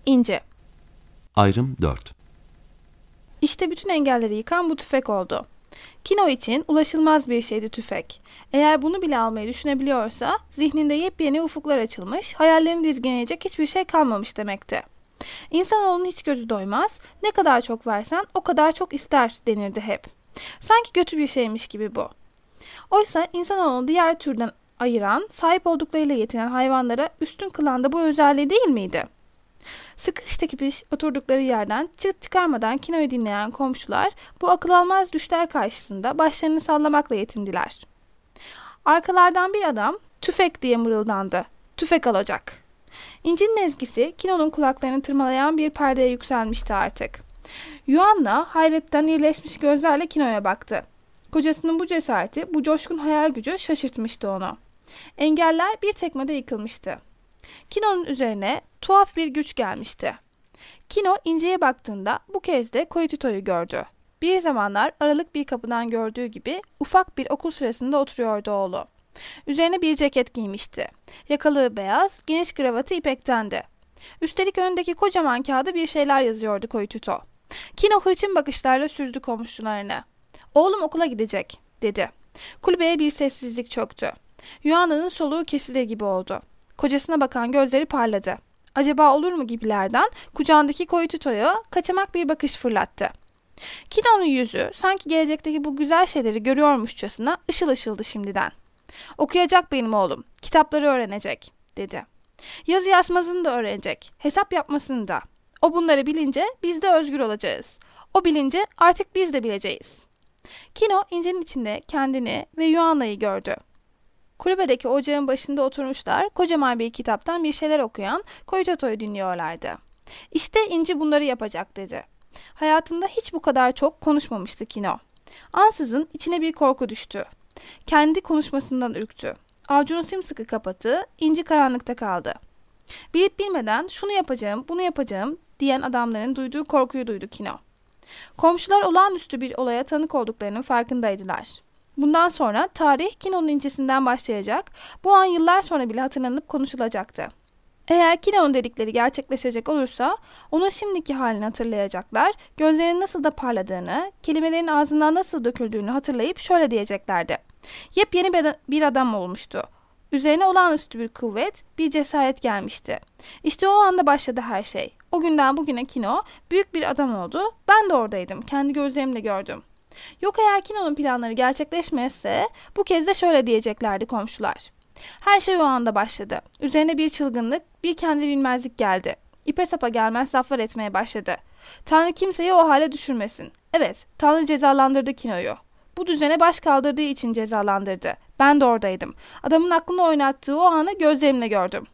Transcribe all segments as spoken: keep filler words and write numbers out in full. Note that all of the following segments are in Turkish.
İnci. Ayrım dört. İşte bütün engelleri yıkan bu tüfek oldu. Kino için ulaşılmaz bir şeydi tüfek. Eğer bunu bile almayı düşünebiliyorsa zihninde yepyeni ufuklar açılmış, hayallerini dizginleyecek hiçbir şey kalmamış demekti. İnsanoğlunun hiç gözü doymaz, ne kadar çok versen o kadar çok ister denirdi hep. Sanki kötü bir şeymiş gibi bu. Oysa insanoğlunu diğer türden ayıran, sahip olduklarıyla yetinen hayvanlara üstün kılan da bu özelliği değil miydi? Sıkış tekiş oturdukları yerden çıt çıkarmadan Kino'yu dinleyen komşular bu akıl almaz düşler karşısında başlarını sallamakla yetindiler. Arkalardan bir adam tüfek diye mırıldandı. Tüfek alacak. İnci'nin ezgisi Kino'nun kulaklarını tırmalayan bir perdeye yükselmişti artık. Yuanna hayretten iyileşmiş gözlerle Kino'ya baktı. Kocasının bu cesareti, bu coşkun hayal gücü şaşırtmıştı onu. Engeller bir tekmede yıkılmıştı. Kino'nun üzerine tuhaf bir güç gelmişti. Kino İnci'ye baktığında bu kez de Koyututo'yu gördü. Bir zamanlar aralık bir kapıdan gördüğü gibi ufak bir okul sırasında oturuyordu oğlu. Üzerine bir ceket giymişti. Yakalığı beyaz, geniş kravatı ipektendi. Üstelik önündeki kocaman kağıda bir şeyler yazıyordu Koyututo. Kino hırçın bakışlarla süzdü komşularını. "Oğlum okula gidecek," dedi. Kulübeye bir sessizlik çöktü. Yuanna'nın soluğu kesilir gibi oldu. Kocasına bakan gözleri parladı. Acaba olur mu gibilerden kucağındaki Koyututo'ya kaçamak bir bakış fırlattı. Kino'nun yüzü sanki gelecekteki bu güzel şeyleri görüyormuşçasına ışıl ışıldı şimdiden. "Okuyacak benim oğlum, kitapları öğrenecek," dedi. "Yazı yazmasını da öğrenecek, hesap yapmasını da. O bunları bilince biz de özgür olacağız. O bilince artık biz de bileceğiz." Kino İnci'nin içinde kendini ve Yuanna'yı gördü. Kulübedeki ocağın başında oturmuşlar, kocaman bir kitaptan bir şeyler okuyan Koyututo'yu dinliyorlardı. "İşte İnci bunları yapacak," dedi. Hayatında hiç bu kadar çok konuşmamıştı Kino. Ansızın içine bir korku düştü. Kendi konuşmasından ürktü. Avucunu sımsıkı kapattı, İnci karanlıkta kaldı. Bilip bilmeden şunu yapacağım, bunu yapacağım diyen adamların duyduğu korkuyu duydu Kino. Komşular olağanüstü bir olaya tanık olduklarının farkındaydılar. Bundan sonra tarih Kino'nun incisinden başlayacak, bu an yıllar sonra bile hatırlanıp konuşulacaktı. Eğer Kino'nun dedikleri gerçekleşecek olursa onun şimdiki halini hatırlayacaklar, gözlerinin nasıl da parladığını, kelimelerin ağzından nasıl döküldüğünü hatırlayıp şöyle diyeceklerdi. Yepyeni bir adam olmuştu. Üzerine olağanüstü bir kuvvet, bir cesaret gelmişti. İşte o anda başladı her şey. O günden bugüne Kino büyük bir adam oldu. Ben de oradaydım. Kendi gözlerimle gördüm. Yok eğer Kino'nun planları gerçekleşmezse bu kez de şöyle diyeceklerdi komşular. Her şey o anda başladı. Üzerine bir çılgınlık, bir kendi bilmezlik geldi. İpe sapa gelmez laflar etmeye başladı. Tanrı kimseyi o hale düşürmesin. Evet, Tanrı cezalandırdı Kino'yu. Bu düzene baş kaldırdığı için cezalandırdı. Ben de oradaydım. Adamın aklını oynattığı o anı gözlerimle gördüm.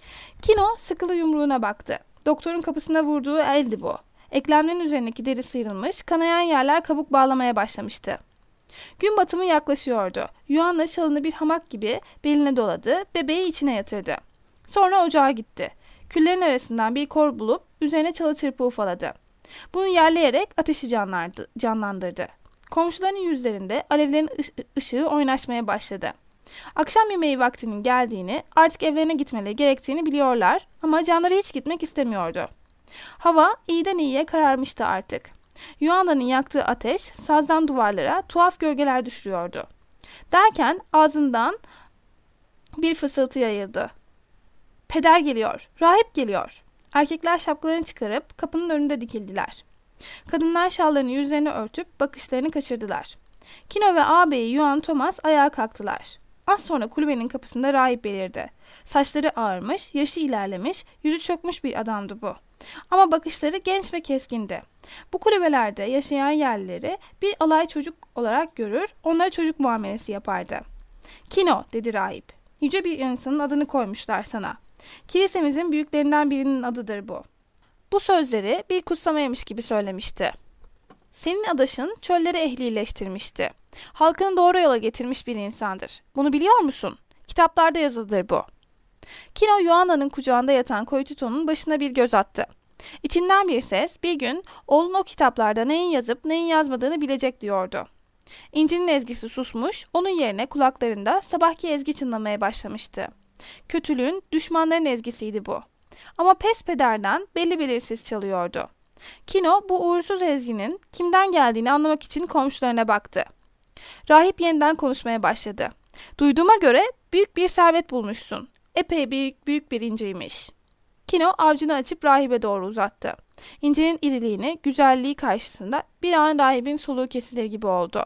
Kino sıkılı yumruğuna baktı. Doktorun kapısına vurduğu eldi bu. Eklemlerin üzerindeki deri sıyrılmış, kanayan yerler kabuk bağlamaya başlamıştı. Gün batımı yaklaşıyordu. Yuanna şalını bir hamak gibi beline doladı, bebeği içine yatırdı. Sonra ocağa gitti. Küllerin arasından bir kor bulup üzerine çalı çırpı ufaladı. Bunu yerleyerek ateşi canlandı, canlandırdı. Komşuların yüzlerinde alevlerin ışığı oynaşmaya başladı. Akşam yemeği vaktinin geldiğini, artık evlerine gitmeleri gerektiğini biliyorlar ama canları hiç gitmek istemiyordu. Hava iyiden iyiye kararmıştı artık. Yuanna'nın yaktığı ateş sazdan duvarlara tuhaf gölgeler düşürüyordu. Derken ağzından bir fısıltı yayıldı. "Peder geliyor, rahip geliyor." Erkekler şapkalarını çıkarıp kapının önünde dikildiler. Kadınlar şallarını yüzlerini örtüp bakışlarını kaçırdılar. Kino ve ağabeyi Yuan Thomas ayağa kalktılar. Az sonra kulübenin kapısında rahip belirdi. Saçları ağarmış, yaşı ilerlemiş, yüzü çökmüş bir adamdı bu. Ama bakışları genç ve keskindi. Bu kulübelerde yaşayan yerlileri bir alay çocuk olarak görür, onlara çocuk muamelesi yapardı. "Kino," dedi rahip. "Yüce bir insanın adını koymuşlar sana. Kilisemizin büyüklerinden birinin adıdır bu." Bu sözleri bir kutsamaymış gibi söylemişti. "Senin adaşın çölleri ehlileştirmişti. Halkını doğru yola getirmiş bir insandır. Bunu biliyor musun? Kitaplarda yazılıdır bu." Kino Yuanna'nın kucağında yatan Koyututo'nun başına bir göz attı. İçinden bir ses bir gün oğlun o kitaplarda neyin yazıp neyin yazmadığını bilecek diyordu. İnci'nin ezgisi susmuş, onun yerine kulaklarında sabahki ezgi çınlamaya başlamıştı. Kötülüğün, düşmanların ezgisiydi bu. Ama pespederden belli belirsiz çalıyordu. Kino bu uğursuz ezginin kimden geldiğini anlamak için komşularına baktı. Rahip yeniden konuşmaya başladı. Duyduğuma göre büyük bir servet bulmuşsun. Epey büyük, büyük bir inciymiş. Kino avcını açıp rahibe doğru uzattı. İncenin iriliğini, güzelliği karşısında bir an rahibin soluğu kesilir gibi oldu.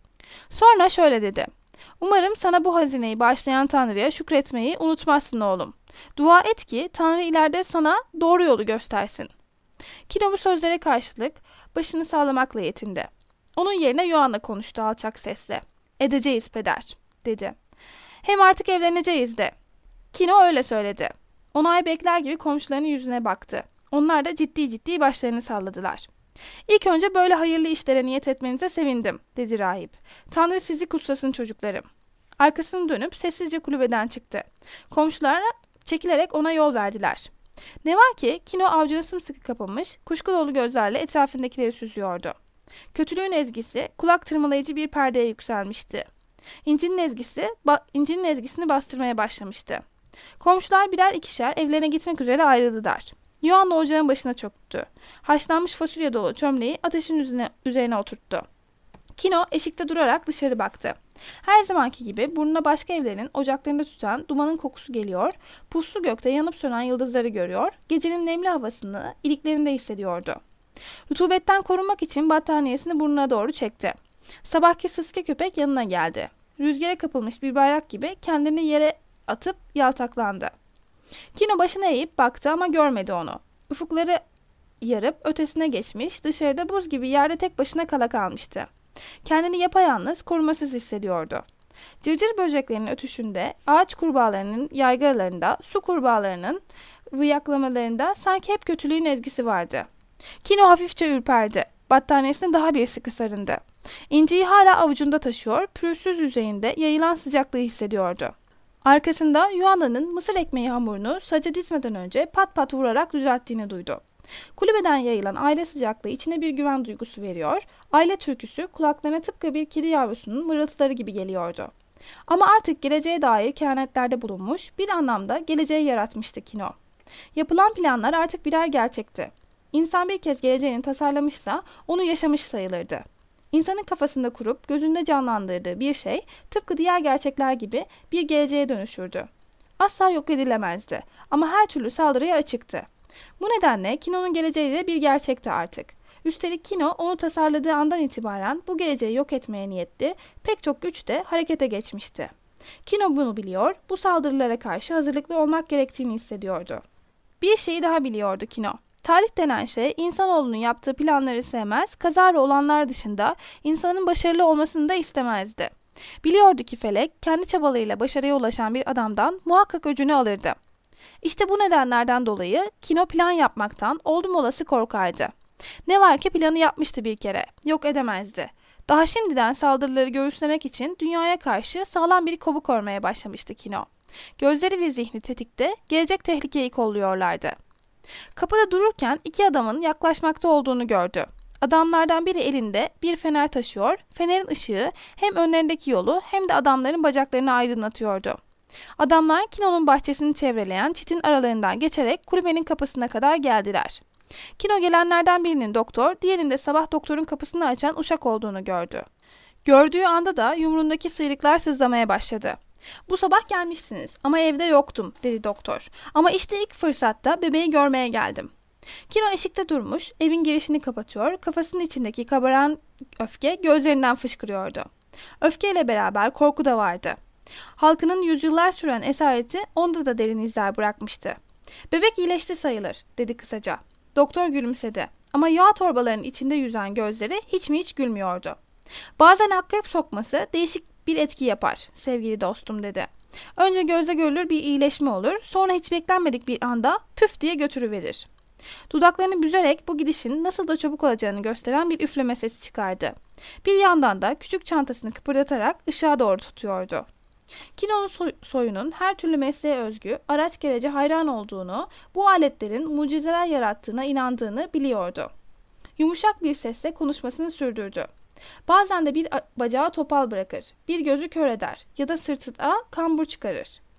Sonra şöyle dedi. Umarım sana bu hazineyi bağışlayan Tanrı'ya şükretmeyi unutmazsın oğlum. Dua et ki Tanrı ileride sana doğru yolu göstersin. Kino bu sözlere karşılık başını sallamakla yetindi. Onun yerine Yuanna konuştu alçak sesle. Edeceğiz peder, dedi. Hem artık evleneceğiz de. Kino öyle söyledi. Onay bekler gibi komşularının yüzüne baktı. Onlar da ciddi ciddi başlarını salladılar. İlk önce böyle hayırlı işlere niyet etmenize sevindim, dedi rahip. Tanrı sizi kutsasın çocuklarım. Arkasını dönüp sessizce kulübeden çıktı. Komşulara çekilerek ona yol verdiler. Ne var ki Kino avcuna sımsıkı kapamış, kuşku dolu gözlerle etrafındakileri süzüyordu. Kötülüğün ezgisi kulak tırmalayıcı bir perdeye yükselmişti. İncinin ezgisi, ba- incinin ezgisini bastırmaya başlamıştı. Komşular birer ikişer evlerine gitmek üzere ayrıldılar. Yuanna ocağın başına çöktü. Haşlanmış fasulye dolu çömleği ateşin üzerine, üzerine oturttu. Kino eşikte durarak dışarı baktı. Her zamanki gibi burnuna başka evlerin ocaklarında tutan dumanın kokusu geliyor, puslu gökte yanıp sönen yıldızları görüyor, gecenin nemli havasını iliklerinde hissediyordu. Rutubetten korunmak için battaniyesini burnuna doğru çekti. Sabahki sıska köpek yanına geldi. Rüzgara kapılmış bir bayrak gibi kendini yere atıp yaltaklandı. Kino başını eğip baktı ama görmedi onu. Ufukları yarıp ötesine geçmiş, dışarıda buz gibi yerde tek başına kala kalmıştı. Kendini yapayalnız, korumasız hissediyordu. Cırcır böceklerinin ötüşünde, ağaç kurbağalarının yaygaralarında, su kurbağalarının vıyaklamalarında sanki hep kötülüğün ezgisi vardı. Kino hafifçe ürperdi. Battaniyesine daha bir sıkı sarındı. İnciyi hala avucunda taşıyor, pürüzsüz yüzeyinde yayılan sıcaklığı hissediyordu. Arkasında Yuanna'nın mısır ekmeği hamurunu saca dizmeden önce pat pat vurarak düzelttiğini duydu. Kulübeden yayılan aile sıcaklığı içine bir güven duygusu veriyor, aile türküsü kulaklarına tıpkı bir kedi yavrusunun mırıltıları gibi geliyordu. Ama artık geleceğe dair kehanetlerde bulunmuş, bir anlamda geleceği yaratmıştı Kino. Yapılan planlar artık birer gerçekti. İnsan bir kez geleceğini tasarlamışsa onu yaşamış sayılırdı. İnsanın kafasında kurup gözünde canlandırdığı bir şey tıpkı diğer gerçekler gibi bir geleceğe dönüşürdü. Asla yok edilemezdi ama her türlü saldırıya açıktı. Bu nedenle Kino'nun geleceği de bir gerçekti artık. Üstelik Kino onu tasarladığı andan itibaren bu geleceği yok etmeye niyetli, pek çok güç de harekete geçmişti. Kino bunu biliyor, bu saldırılara karşı hazırlıklı olmak gerektiğini hissediyordu. Bir şeyi daha biliyordu Kino. Tarih denen şey insanoğlunun yaptığı planları sevmez, kazara olanlar dışında insanın başarılı olmasını da istemezdi. Biliyordu ki felek kendi çabalarıyla başarıya ulaşan bir adamdan muhakkak öcünü alırdı. İşte bu nedenlerden dolayı Kino plan yapmaktan oldum olası korkardı. Ne var ki planı yapmıştı bir kere, yok edemezdi. Daha şimdiden saldırıları göğüslemek için dünyaya karşı sağlam bir kovuk örmeye başlamıştı Kino. Gözleri ve zihni tetikte, gelecek tehlikeyi kolluyorlardı. Kapıda dururken iki adamın yaklaşmakta olduğunu gördü. Adamlardan biri elinde bir fener taşıyor, fenerin ışığı hem önlerindeki yolu hem de adamların bacaklarını aydınlatıyordu. Adamlar Kino'nun bahçesini çevreleyen çitin aralarından geçerek kulübenin kapısına kadar geldiler. Kino gelenlerden birinin doktor, diğerinde sabah doktorun kapısını açan uşak olduğunu gördü. Gördüğü anda da yumruğundaki sıyrıklar sızlamaya başladı. "Bu sabah gelmişsiniz ama evde yoktum," dedi doktor. "Ama işte ilk fırsatta bebeği görmeye geldim." Kino eşikte durmuş, evin girişini kapatıyor, kafasının içindeki kabaran öfke gözlerinden fışkırıyordu. Öfkeyle beraber korku da vardı. Halkının yüzyıllar süren esareti onda da derin izler bırakmıştı. "Bebek iyileşti sayılır," dedi kısaca. Doktor gülümsedi ama yağ torbalarının içinde yüzen gözleri hiç mi hiç gülmüyordu. "Bazen akrep sokması değişik bir etki yapar sevgili dostum," dedi. "Önce gözle görülür bir iyileşme olur, sonra hiç beklenmedik bir anda püf diye götürüverir." Dudaklarını büzerek bu gidişin nasıl da çabuk olacağını gösteren bir üfleme sesi çıkardı. Bir yandan da küçük çantasını kıpırdatarak ışığa doğru tutuyordu. Kino'nun soy- soyunun her türlü mesleğe özgü, araç gerece hayran olduğunu, bu aletlerin mucizeler yarattığına inandığını biliyordu. Yumuşak bir sesle konuşmasını sürdürdü. "Bazen de bir bacağı topal bırakır, bir gözü kör eder ya da sırtına kambur çıkarır.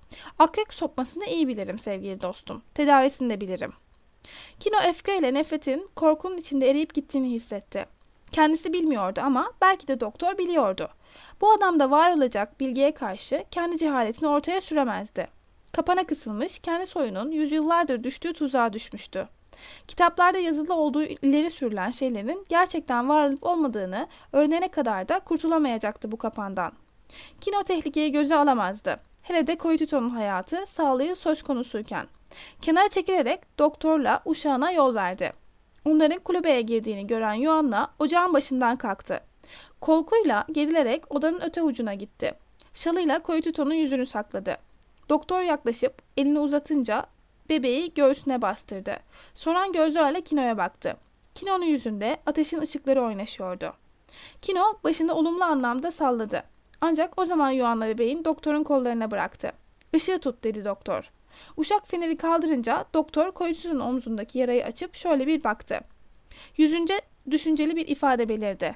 Akrep sopmasını iyi bilirim sevgili dostum. Tedavisini de bilirim. Kino öfkeyle nefretin korkunun içinde eriyip gittiğini hissetti. Kendisi bilmiyordu ama belki de doktor biliyordu. Bu adamda var olacak bilgiye karşı kendi cehaletini ortaya süremezdi. Kapana kısılmış, kendi soyunun yüzyıllardır düştüğü tuzağa düşmüştü. Kitaplarda yazılı olduğu ileri sürülen şeylerin gerçekten var olup olmadığını öğrenene kadar da kurtulamayacaktı bu kapandan. Kino tehlikeyi göze alamazdı. Hele de Koyututo'nun hayatı, sağlığı söz konusuyken. Kenara çekilerek doktorla uşağına yol verdi. Onların kulübeye girdiğini gören Yuanna ocağın başından kalktı. Kolkuyla gerilerek odanın öte ucuna gitti. Şalıyla Koyututo'nun yüzünü sakladı. Doktor yaklaşıp elini uzatınca bebeği göğsüne bastırdı. Soran gözlerle Kino'ya baktı. Kino'nun yüzünde ateşin ışıkları oynaşıyordu. Kino başını olumlu anlamda salladı. Ancak o zaman Yuanna bebeğin doktorun kollarına bıraktı. "Işığı tut," dedi doktor. Uşak feneri kaldırınca doktor Koyututo'nun omzundaki yarayı açıp şöyle bir baktı. Yüzünce düşünceli bir ifade belirdi.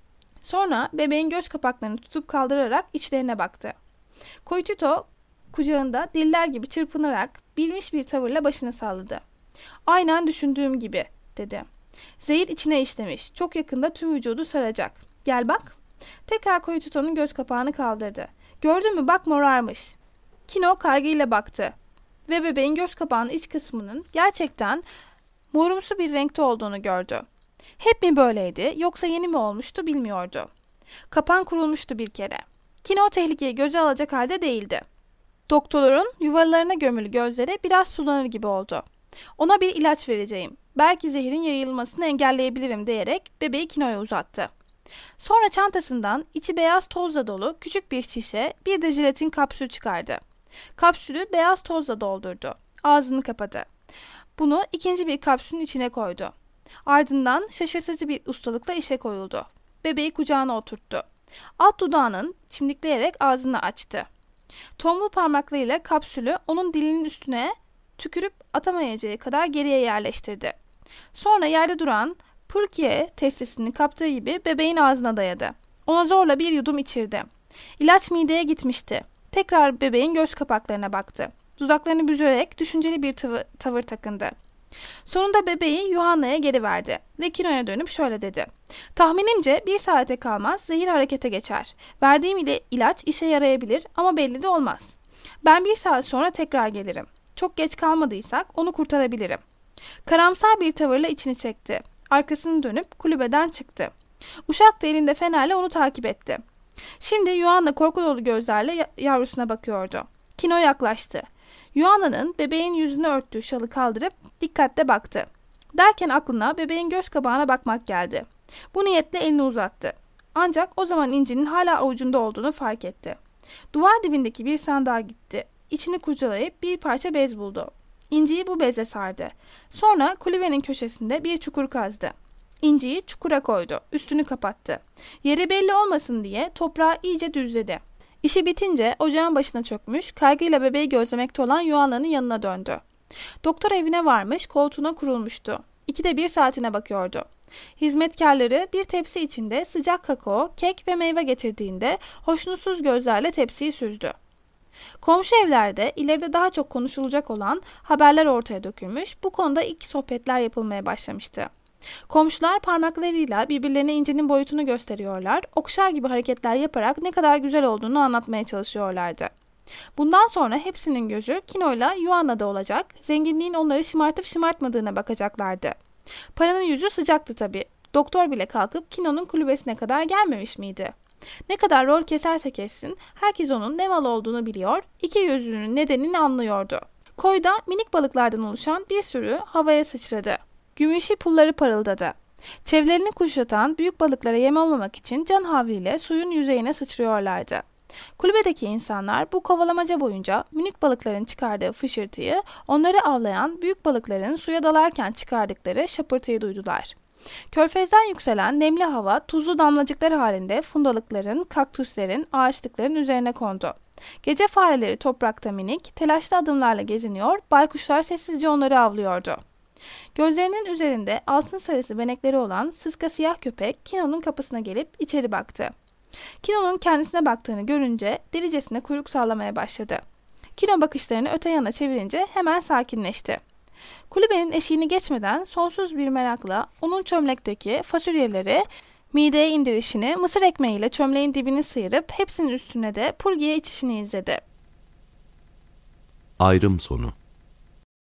Sonra bebeğin göz kapaklarını tutup kaldırarak içlerine baktı. Koyututo kucağında diller gibi çırpınarak bilmiş bir tavırla başını salladı. "Aynen düşündüğüm gibi," dedi. "Zehir içine işlemiş. Çok yakında tüm vücudu saracak. Gel bak." Tekrar Koyututo'nun göz kapağını kaldırdı. "Gördün mü, bak morarmış." Kino kaygıyla baktı ve bebeğin göz kapağının iç kısmının gerçekten morumsu bir renkte olduğunu gördü. Hep mi böyleydi yoksa yeni mi olmuştu bilmiyordu. Kapan kurulmuştu bir kere. Kino tehlikeyi göze alacak halde değildi. Doktorun yuvalarına gömülü gözleri biraz sulanır gibi oldu. "Ona bir ilaç vereceğim. Belki zehirin yayılmasını engelleyebilirim," diyerek bebeği Kino'ya uzattı. Sonra çantasından içi beyaz tozla dolu küçük bir şişe, bir de jelatin kapsül çıkardı. Kapsülü beyaz tozla doldurdu. Ağzını kapadı. Bunu ikinci bir kapsülün içine koydu. Ardından şaşırtıcı bir ustalıkla işe koyuldu. Bebeği kucağına oturttu. Alt dudağının çimdikleyerek ağzını açtı. Tombul parmaklarıyla kapsülü onun dilinin üstüne tükürüp atamayacağı kadar geriye yerleştirdi. Sonra yerde duran Purkiye testisini kaptığı gibi bebeğin ağzına dayadı. Ona zorla bir yudum içirdi. İlaç mideye gitmişti. Tekrar bebeğin göz kapaklarına baktı. Dudaklarını büzerek düşünceli bir tavır, tavır takındı. Sonunda bebeği Yuhanna'ya geri verdi ve Kino'ya dönüp şöyle dedi. "Tahminimce bir saate kalmaz zehir harekete geçer. Verdiğim ile ilaç işe yarayabilir ama belli de olmaz. Ben bir saat sonra tekrar gelirim. Çok geç kalmadıysak onu kurtarabilirim." Karamsar bir tavırla içini çekti. Arkasını dönüp kulübeden çıktı. Uşak da elinde fenerle onu takip etti. Şimdi Yuanna korku dolu gözlerle yavrusuna bakıyordu. Kino yaklaştı. Yuanna'nın bebeğin yüzünü örttüğü şalı kaldırıp dikkatle baktı. Derken aklına bebeğin göz kapağına bakmak geldi. Bu niyetle elini uzattı. Ancak o zaman incinin hala avucunda olduğunu fark etti. Duvar dibindeki bir sandığa gitti. İçini kurcalayıp bir parça bez buldu. İnciyi bu beze sardı. Sonra kulübenin köşesinde bir çukur kazdı. İnciyi çukura koydu. Üstünü kapattı. Yeri belli olmasın diye toprağı iyice düzledi. İşi bitince ocağın başına çökmüş, kaygıyla bebeği gözlemekte olan Yuanna'nın yanına döndü. Doktor evine varmış, koltuğuna kurulmuştu. İkide bir saatine bakıyordu. Hizmetkarları bir tepsi içinde sıcak kakao, kek ve meyve getirdiğinde hoşnutsuz gözlerle tepsiyi süzdü. Komşu evlerde ileride daha çok konuşulacak olan haberler ortaya dökülmüş, bu konuda ilk sohbetler yapılmaya başlamıştı. Komşular parmaklarıyla birbirlerine incinin boyutunu gösteriyorlar, okşar gibi hareketler yaparak ne kadar güzel olduğunu anlatmaya çalışıyorlardı. Bundan sonra hepsinin gözü Kino'yla Yuanna'da olacak, zenginliğin onları şımartıp şımartmadığına bakacaklardı. Paranın yüzü sıcaktı tabii. Doktor bile kalkıp Kino'nun kulübesine kadar gelmemiş miydi? Ne kadar rol keserse kessin, herkes onun ne mal olduğunu biliyor, iki yüzlünün nedenini anlıyordu. Koyda minik balıklardan oluşan bir sürü havaya sıçradı. Gümüşü pulları parıldadı. Çevrelerini kuşatan büyük balıklara yem olmamak için can havliyle suyun yüzeyine sıçrıyorlardı. Kulübedeki insanlar bu kovalamaca boyunca minik balıkların çıkardığı fışırtıyı, onları avlayan büyük balıkların suya dalarken çıkardıkları şapırtıyı duydular. Körfezden yükselen nemli hava tuzlu damlacıklar halinde fundalıkların, kaktüslerin, ağaçlıkların üzerine kondu. Gece fareleri toprakta minik, telaşlı adımlarla geziniyor, baykuşlar sessizce onları avlıyordu. Gözlerinin üzerinde altın sarısı benekleri olan sıska siyah köpek Kino'nun kapısına gelip içeri baktı. Kino'nun kendisine baktığını görünce delicesine kuyruk sallamaya başladı. Kino bakışlarını öte yana çevirince hemen sakinleşti. Kulübenin eşiğini geçmeden sonsuz bir merakla onun çömlekteki fasulyeleri mideye indirişini, mısır ekmeğiyle çömleğin dibini sıyırıp hepsinin üstüne de purgiye içişini izledi. Ayrım sonu.